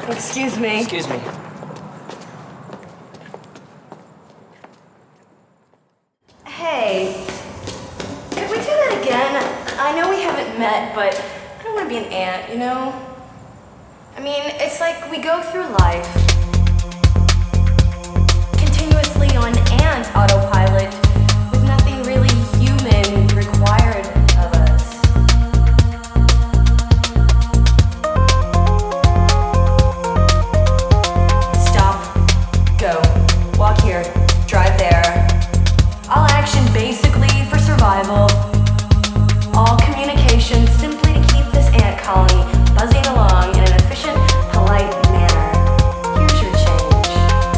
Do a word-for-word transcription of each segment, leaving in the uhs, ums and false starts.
Excuse me. Excuse me. Hey, could we do that again? I know we haven't met, but I don't want to be an ant, you know? I mean, it's like we go through life continuously on ant autopilot with nothing really human required of us. Stop. Go. Walk here. Drive there. All action basically for survival. All communication simply to keep this ant colony buzzing along in an efficient, polite manner. Here's your change.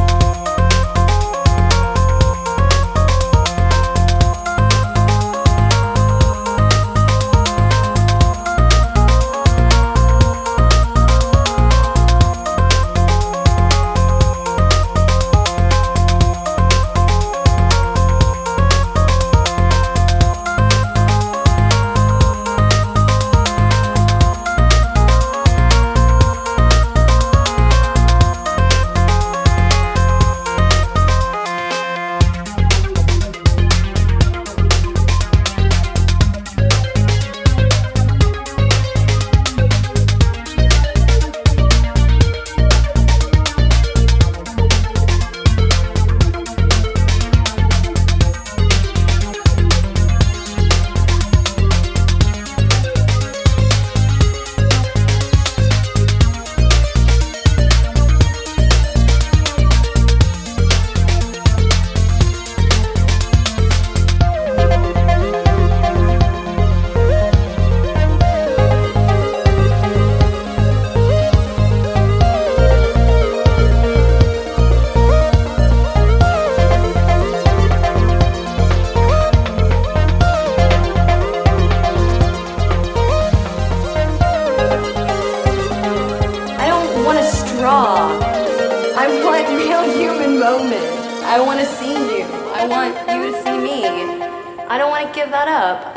I want real human moments. I want to see you. I want you to see me. I don't want to give that up.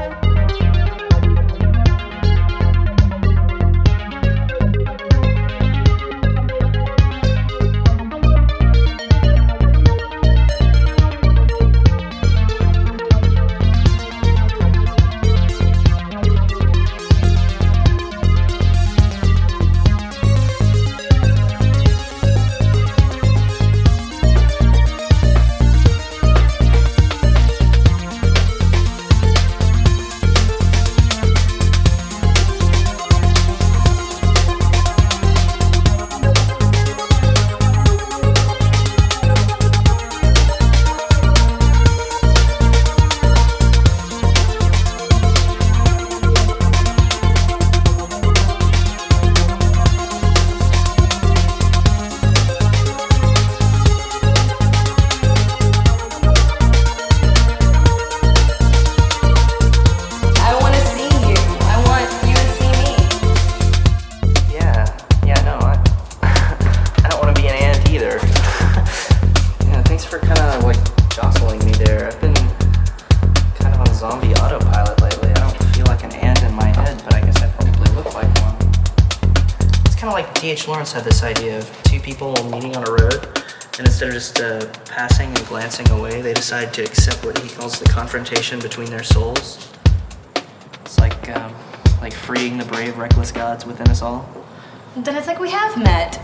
D H Lawrence had this idea of two people meeting on a road, and instead of just uh, passing and glancing away, they decide to accept what he calls the confrontation between their souls. It's like, um, like freeing the brave, reckless gods within us all. Then it's like we have met.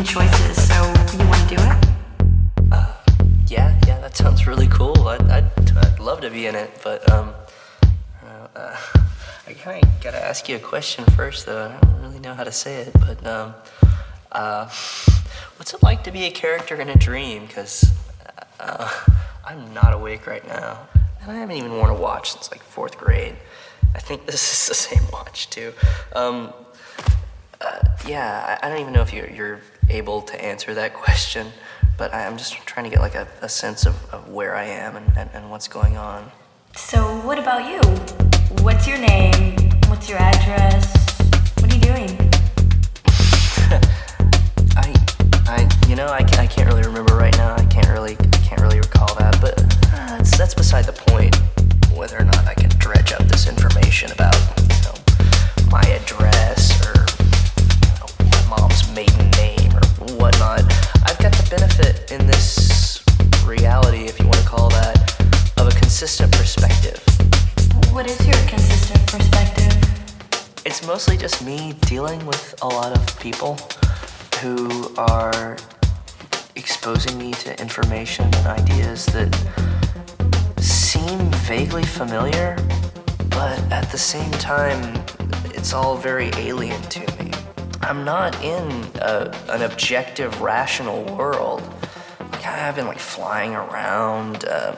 making choices, so you want to do it? Uh, yeah, yeah, that sounds really cool. I'd, I'd, I'd love to be in it, but, um, uh, I kind of gotta ask you a question first, though. I don't really know how to say it, but, um, uh, what's it like to be a character in a dream? Because, uh, I'm not awake right now, and I haven't even worn a watch since, like, fourth grade. I think this is the same watch, too. Um, uh, yeah, I, I don't even know if you're, you're able to answer that question, but I, I'm just trying to get, like, a, a sense of, of where I am and, and, and what's going on. So what about you? What's your name? What's your address? What are you doing? I, I, you know, I, I can't really remember right now. I can't really, I can't really recall that. But uh, that's, that's beside the point. Whether or not I can dredge up this information about, you know, my address or, you know, my mom's maiden name or whatnot. I've got the benefit in this reality, if you want to call that, of a consistent perspective. What is your consistent perspective? It's mostly just me dealing with a lot of people who are exposing me to information and ideas that seem vaguely familiar, but at the same time, it's all very alien to me. I'm not in a, an objective, rational world. Like, I've been like flying around. Uh,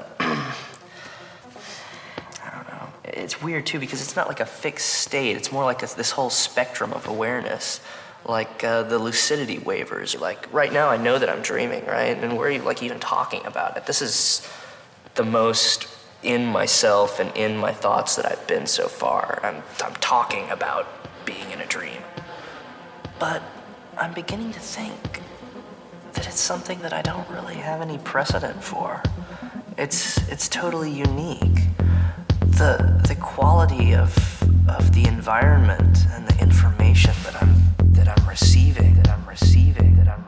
It's weird, too, because it's not like a fixed state. It's more like a, this whole spectrum of awareness, like uh, the lucidity waivers. Like, right now I know that I'm dreaming, right? And we're, like, even talking about it. This is the most in myself and in my thoughts that I've been so far. I'm, I'm talking about being in a dream. But I'm beginning to think that it's something that I don't really have any precedent for. It's, it's totally unique. The the quality of of the environment and the information that I'm that I'm receiving, that I'm receiving, that I'm